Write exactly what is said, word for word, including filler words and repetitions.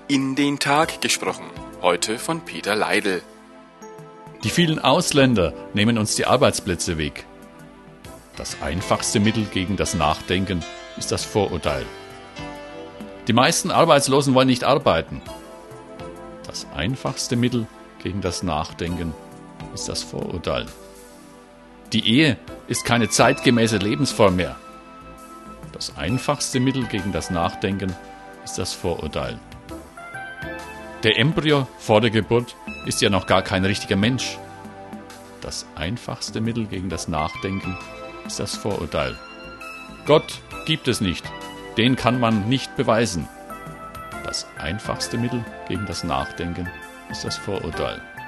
in den Tag gesprochen. Heute von Peter Leidl. Die vielen Ausländer nehmen uns die Arbeitsplätze weg. Das einfachste Mittel gegen das Nachdenken ist das Vorurteil. Die meisten Arbeitslosen wollen nicht arbeiten. Das einfachste Mittel gegen das Nachdenken ist das Vorurteil. Die Ehe ist keine zeitgemäße Lebensform mehr. Das einfachste Mittel gegen das Nachdenken ist das Vorurteil. Der Embryo vor der Geburt ist ja noch gar kein richtiger Mensch. Das einfachste Mittel gegen das Nachdenken ist das Vorurteil. Gott gibt es nicht, den kann man nicht beweisen. Das einfachste Mittel gegen das Nachdenken ist das Vorurteil.